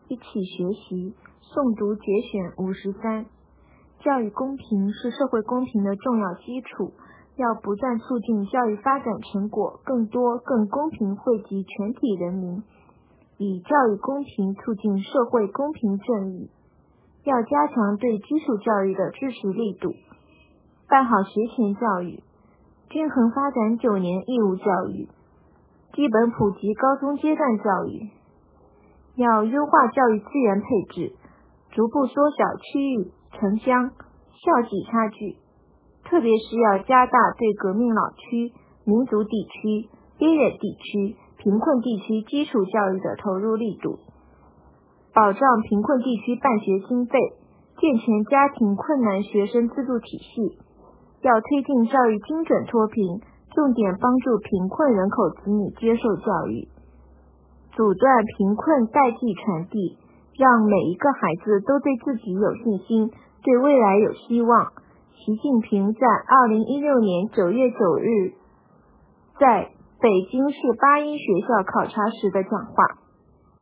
一起学习诵读节选53。教育公平是社会公平的重要基础，要不断促进教育发展成果更多更公平惠及全体人民，以教育公平促进社会公平正义。要加强对基础教育的支持力度，办好学前教育，均衡发展9年义务教育，基本普及高中阶段教育。要优化教育资源配置，逐步缩小区域、城乡、校际差距，特别是要加大对革命老区、民族地区、边远地区、贫困地区基础教育的投入力度，保障贫困地区办学经费，健全家庭困难学生资助体系。要推进教育精准脱贫，重点帮助贫困人口子女接受教育，阻断贫困代际传递，让每一个孩子都对自己有信心，对未来有希望。习近平在2016年9月9日在北京市8一学校考察时的讲话。